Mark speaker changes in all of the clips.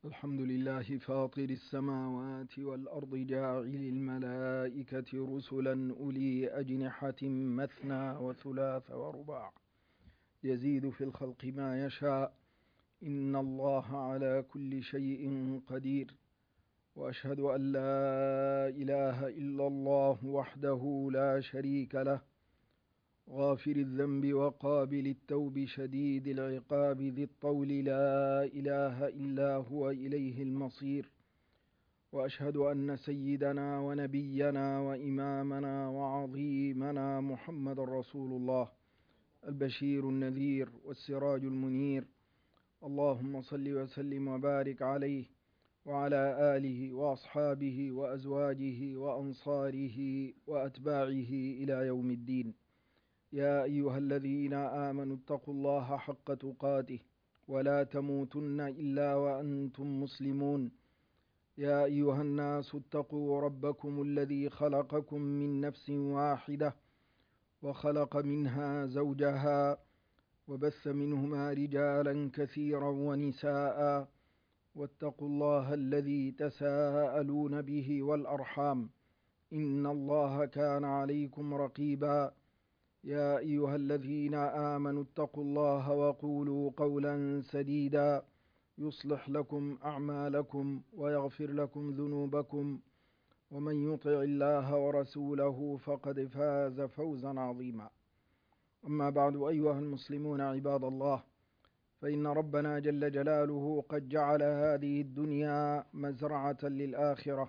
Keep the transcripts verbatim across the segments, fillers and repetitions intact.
Speaker 1: الحمد لله فاطر السماوات والأرض جاعل الملائكة رسلا أولي أجنحة مثنى وثلاث ورباع يزيد في الخلق ما يشاء إن الله على كل شيء قدير. وأشهد أن لا إله إلا الله وحده لا شريك له غافر الذنب وقابل التوب شديد العقاب ذي الطول لا إله إلا هو إليه المصير. وأشهد أن سيدنا ونبينا وإمامنا وعظيمنا محمد رسول الله البشير النذير والسراج المنير. اللهم صل وسلم وبارك عليه وعلى آله وأصحابه وأزواجه وأنصاره وأتباعه إلى يوم الدين. يا أيها الذين آمنوا اتقوا الله حق تقاته ولا تموتن إلا وأنتم مسلمون. يا أيها الناس اتقوا ربكم الذي خلقكم من نفس واحدة وخلق منها زوجها وبث منهما رجالا كثيرا ونساء واتقوا الله الذي تساءلون به والأرحام إن الله كان عليكم رقيبا. يا أيها الذين آمنوا اتقوا الله وقولوا قولا سديدا يصلح لكم أعمالكم ويغفر لكم ذنوبكم ومن يطع الله ورسوله فقد فاز فوزا عظيما. أما بعد، أيها المسلمون عباد الله، فإن ربنا جل جلاله قد جعل هذه الدنيا مزرعة للآخرة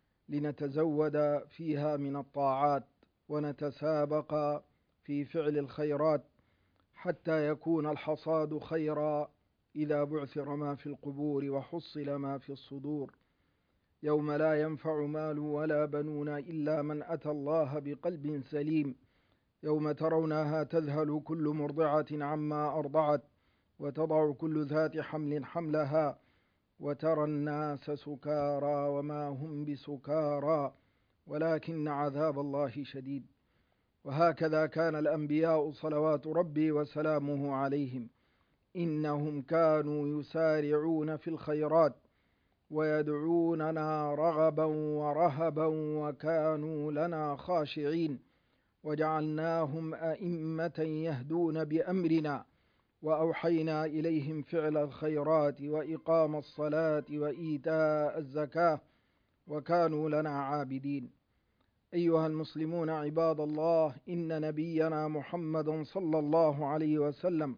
Speaker 1: لنتزود فيها من الطاعات ونتسابق في فعل الخيرات حتى يكون الحصاد خيرا إذا بعثر ما في القبور وحصل ما في الصدور، يوم لا ينفع مال ولا بنون إلا من أتى الله بقلب سليم. يوم ترونها تذهل كل مرضعة عما أرضعت وتضع كل ذات حمل حملها وترى الناس سكارى وما هم بسكارى ولكن عذاب الله شديد. وهكذا كان الأنبياء صلوات ربي وسلامه عليهم، إنهم كانوا يسارعون في الخيرات ويدعوننا رغبا ورهبا وكانوا لنا خاشعين، وجعلناهم أئمة يهدون بأمرنا وأوحينا إليهم فعل الخيرات وإقام الصلاة وإيتاء الزكاة وكانوا لنا عابدين. أيها المسلمون عباد الله، إن نبينا محمد صلى الله عليه وسلم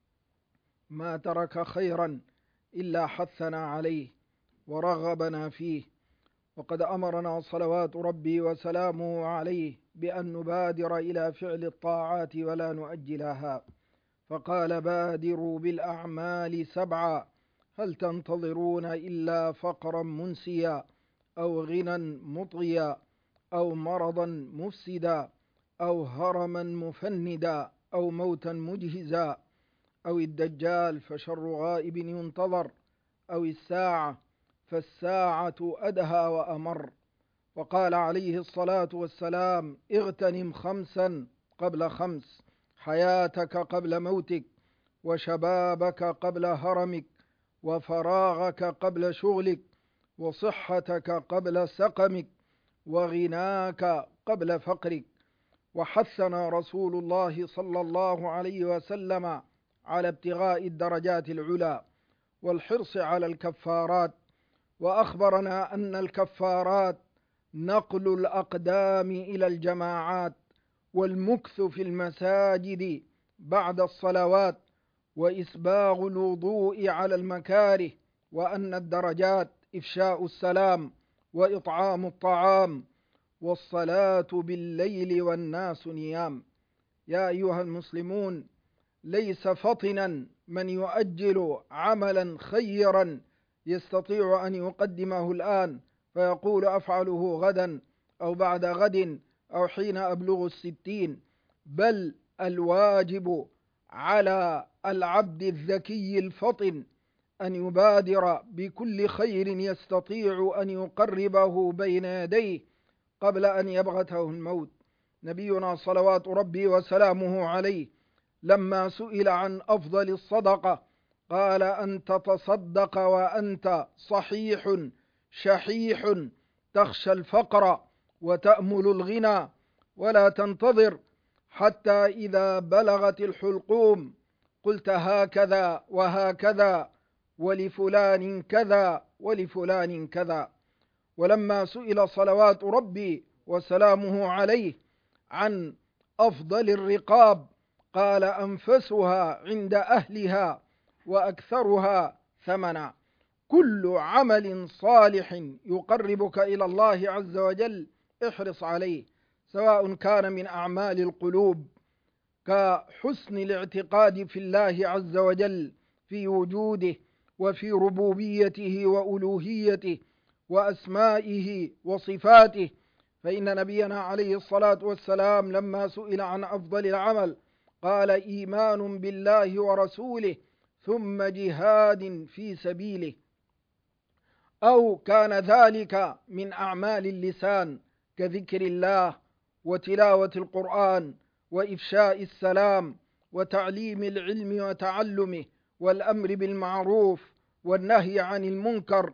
Speaker 1: ما ترك خيرا إلا حثنا عليه ورغبنا فيه، وقد أمرنا صلوات ربي وسلامه عليه بأن نبادر إلى فعل الطاعات ولا نؤجلها، فقال: بادروا بالأعمال سبعا هل تنتظرون إلا فقرا منسيا أو غنى مطغيا أو مرضا مفسدا أو هرما مفندا أو موتا مجهزا أو الدجال فشر غائب ينتظر أو الساعة فالساعة أدهى وأمر. وقال عليه الصلاة والسلام: اغتنم خمسا قبل خمس، حياتك قبل موتك، وشبابك قبل هرمك، وفراغك قبل شغلك، وصحتك قبل سقمك، وغناك قبل فقرك. وحثنا رسول الله صلى الله عليه وسلم على ابتغاء الدرجات العلى والحرص على الكفارات، وأخبرنا أن الكفارات نقل الأقدام إلى الجماعات والمكث في المساجد بعد الصلوات وإسباغ الوضوء على المكاره، وأن الدرجات إفشاء السلام وإطعام الطعام والصلاة بالليل والناس نيام. يا أيها المسلمون، ليس فطنا من يؤجل عملا خيرا يستطيع أن يقدمه الآن فيقول أفعله غدا أو بعد غد أو حين أبلغ الستين، بل الواجب على العبد الذكي الفطن أن يبادر بكل خير يستطيع أن يقربه بين يديه قبل أن يبغته الموت. نبينا صلوات ربي وسلامه عليه لما سئل عن أفضل الصدقة قال أن تتصدق وأنت صحيح شحيح تخشى الفقر وتأمل الغنى، ولا تنتظر حتى إذا بلغت الحلقوم قلت هكذا وهكذا ولفلان كذا ولفلان كذا. ولما سئل صلوات ربي وسلامه عليه عن أفضل الرقاب قال أنفسها عند أهلها وأكثرها ثمنا. كل عمل صالح يقربك إلى الله عز وجل احرص عليه، سواء كان من أعمال القلوب كحسن الاعتقاد في الله عز وجل في وجوده وفي ربوبيته وألوهيته وأسمائه وصفاته. فإن نبينا عليه الصلاة والسلام لما سئل عن أفضل العمل قال إيمان بالله ورسوله ثم جهاد في سبيله، أو كان ذلك من أعمال اللسان كذكر الله وتلاوة القرآن وإفشاء السلام وتعليم العلم وتعلمه والأمر بالمعروف والنهي عن المنكر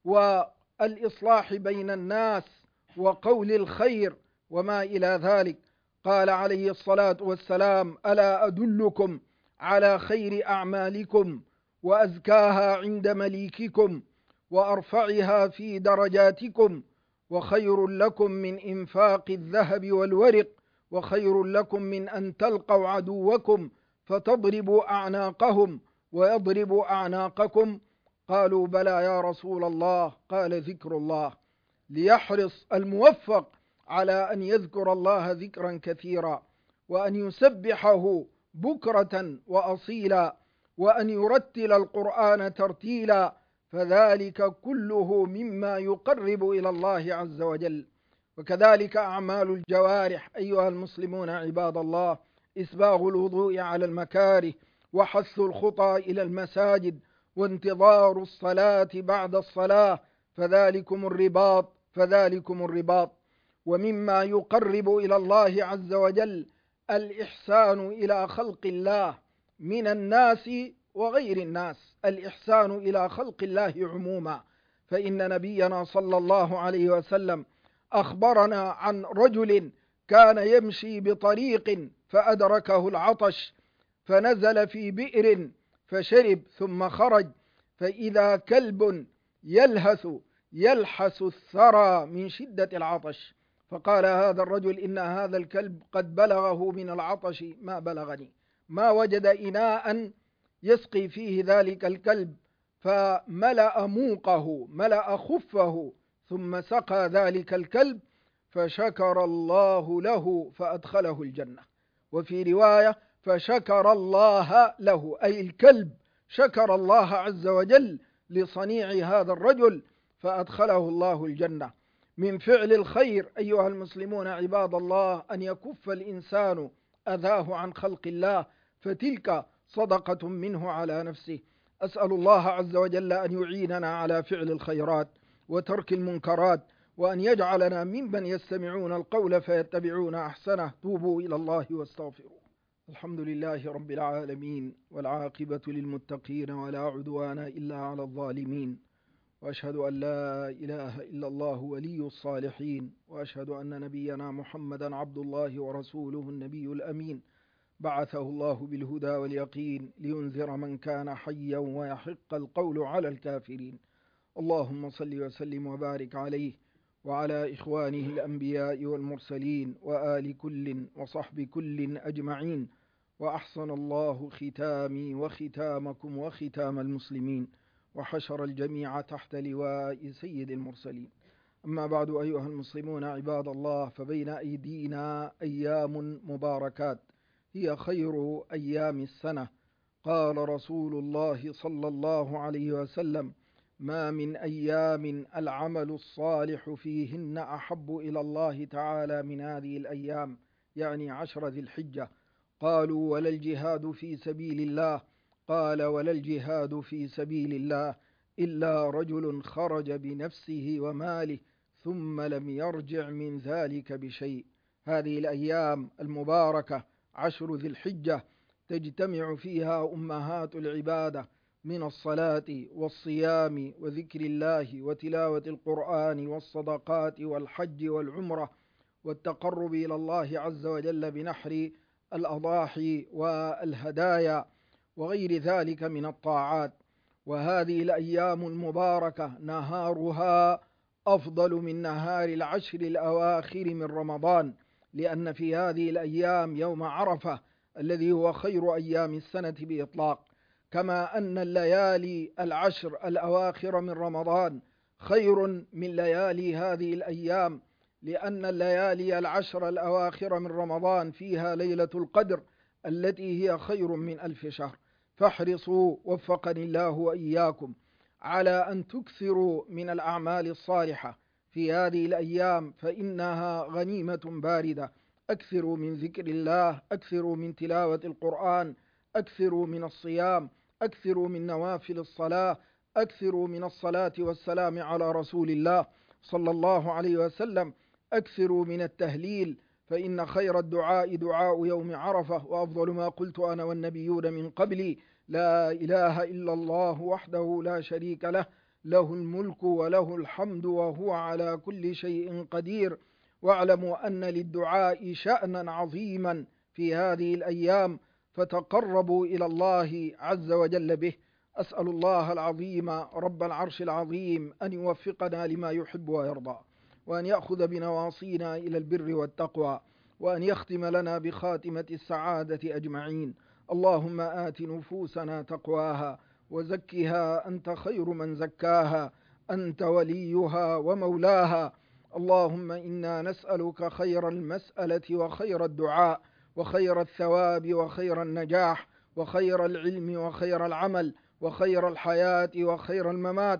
Speaker 1: والإصلاح بين الناس وقول الخير وما إلى ذلك. قال عليه الصلاة والسلام ألا أدلكم على خير أعمالكم وأزكاها عند مليككم وأرفعها في درجاتكم وخير لكم من إنفاق الذهب والورق وخير لكم من أن تلقوا عدوكم فتضربوا أعناقهم ويضربوا أعناقكم. قالوا بلى يا رسول الله، قال ذكر الله. ليحرص الموفق على أن يذكر الله ذكرا كثيرا وأن يسبحه بكرة وأصيلا وأن يرتل القرآن ترتيلا، فذلك كله مما يقرب إلى الله عز وجل. وكذلك أعمال الجوارح أيها المسلمون عباد الله، إسباغ الوضوء على المكاره وحث الخطى إلى المساجد وانتظار الصلاة بعد الصلاة، فذلكم الرباط فذلكم الرباط. ومما يقرب إلى الله عز وجل الإحسان إلى خلق الله من الناس وغير الناس، الإحسان إلى خلق الله عموما. فإن نبينا صلى الله عليه وسلم أخبرنا عن رجل كان يمشي بطريق فأدركه العطش فنزل في بئر فشرب ثم خرج فإذا كلب يلهث يلحس الثرى من شدة العطش، فقال هذا الرجل إن هذا الكلب قد بلغه من العطش ما بلغني، ما وجد إناء يسقي فيه ذلك الكلب فملأ موقه ملأ خفه ثم سقى ذلك الكلب فشكر الله له فأدخله الجنة. وفي رواية فشكر الله له، أي الكلب شكر الله عز وجل لصنيع هذا الرجل فأدخله الله الجنة. من فعل الخير أيها المسلمون عباد الله أن يكف الإنسان أذاه عن خلق الله، فتلك صدقة منه على نفسه. أسأل الله عز وجل أن يعيننا على فعل الخيرات وترك المنكرات، وأن يجعلنا ممن يستمعون القول فيتبعون أحسنه. توبوا إلى الله واستغفروا. الحمد لله رب العالمين، والعاقبة للمتقين ولا عدوان إلا على الظالمين، وأشهد أن لا إله إلا الله ولي الصالحين، وأشهد أن نبينا محمدا عبد الله ورسوله النبي الأمين، بعثه الله بالهدى واليقين لينذر من كان حيا ويحق القول على الكافرين. اللهم صل وسلم وبارك عليه وعلى إخوانه الأنبياء والمرسلين وآل كل وصحب كل أجمعين. وأحسن الله ختامي وختامكم وختام المسلمين، وحشر الجميع تحت لواء سيد المرسلين. أما بعد أيها المسلمون عباد الله، فبين أيدينا أيام مباركات هي خير أيام السنة. قال رسول الله صلى الله عليه وسلم: ما من أيام العمل الصالح فيهن أحب إلى الله تعالى من هذه الأيام، يعني عشر ذي الحجة. قالوا: ولا الجهاد في سبيل الله؟ قال: ولا الجهاد في سبيل الله إلا رجل خرج بنفسه وماله ثم لم يرجع من ذلك بشيء. هذه الأيام المباركة عشر ذي الحجة تجتمع فيها أمهات العبادة من الصلاة والصيام وذكر الله وتلاوة القرآن والصدقات والحج والعمرة والتقرب إلى الله عز وجل بنحر الأضاحي والهدايا وغير ذلك من الطاعات. وهذه الأيام المباركة نهارها أفضل من نهار العشر الأواخر من رمضان، لأن في هذه الأيام يوم عرفة الذي هو خير أيام السنة بإطلاق، كما أن الليالي العشر الأواخر من رمضان خير من ليالي هذه الأيام، لأن الليالي العشر الأواخر من رمضان فيها ليلة القدر التي هي خير من ألف شهر. فاحرصوا وفقني الله وإياكم على أن تكثروا من الأعمال الصالحة في هذه الأيام، فإنها غنيمة باردة. أكثروا من ذكر الله، أكثروا من تلاوة القرآن، أكثروا من الصيام، أكثروا من نوافل الصلاة، أكثروا من الصلاة والسلام على رسول الله صلى الله عليه وسلم، أكثروا من التهليل، فإن خير الدعاء دعاء يوم عرفة، وأفضل ما قلت أنا والنبيون من قبلي لا إله إلا الله وحده لا شريك له، له الملك وله الحمد وهو على كل شيء قدير. واعلموا أن للدعاء شأنا عظيما في هذه الأيام، فتقربوا إلى الله عز وجل به. أسأل الله العظيم رب العرش العظيم أن يوفقنا لما يحب ويرضى، وأن يأخذ بنواصينا إلى البر والتقوى، وأن يختم لنا بخاتمة السعادة أجمعين. اللهم آت نفوسنا تقواها وزكها أنت خير من زكاها، أنت وليها ومولاها. اللهم إنا نسألك خير المسألة وخير الدعاء وخير الثواب وخير النجاح وخير العلم وخير العمل وخير الحياة وخير الممات.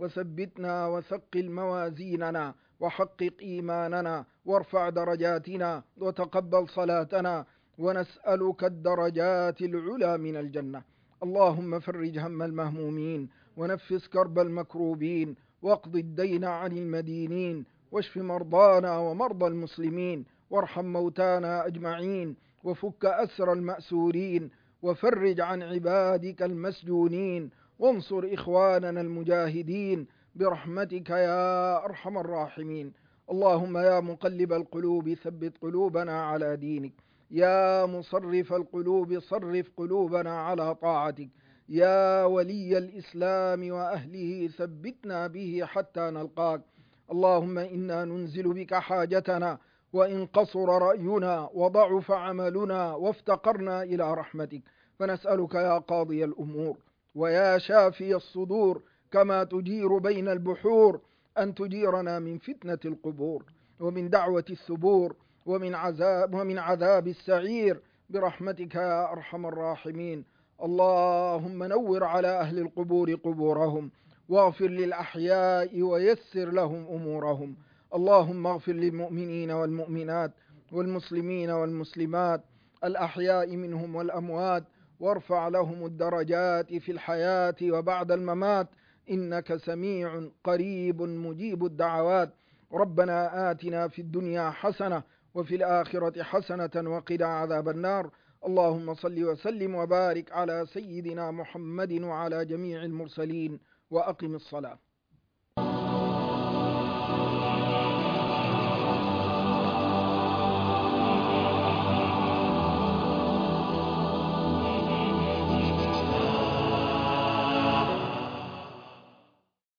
Speaker 1: وثبتنا وثقل موازيننا وحقق إيماننا وارفع درجاتنا وتقبل صلاتنا، ونسألك الدرجات العلى من الجنة. اللهم فرج هم المهمومين ونفس كرب المكروبين واقض الدين عن المدينين واشف مرضانا ومرضى المسلمين وارحم موتانا أجمعين وفك أسر المأسورين وفرج عن عبادك المسجونين وانصر إخواننا المجاهدين برحمتك يا أرحم الراحمين. اللهم يا مقلب القلوب ثبت قلوبنا على دينك، يا مصرف القلوب صرف قلوبنا على طاعتك، يا ولي الإسلام وأهله ثبتنا به حتى نلقاك. اللهم إنا ننزل بك حاجتنا وإن قصر رأينا وضعف عملنا وافتقرنا إلى رحمتك، فنسألك يا قاضي الأمور ويا شافي الصدور كما تجير بين البحور أن تجيرنا من فتنة القبور ومن دعوة الثبور ومن عذاب, ومن عذاب السعير برحمتك يا أرحم الراحمين. اللهم نور على أهل القبور قبورهم واغفر للأحياء ويسر لهم أمورهم. اللهم اغفر للمؤمنين والمؤمنات والمسلمين والمسلمات الأحياء منهم والأموات، وارفع لهم الدرجات في الحياة وبعد الممات، إنك سميع قريب مجيب الدعوات. ربنا آتنا في الدنيا حسنة وفي الآخرة حسنة وقنا عذاب النار. اللهم صل وسلم وبارك على سيدنا محمد وعلى جميع المرسلين، وأقم الصلاة.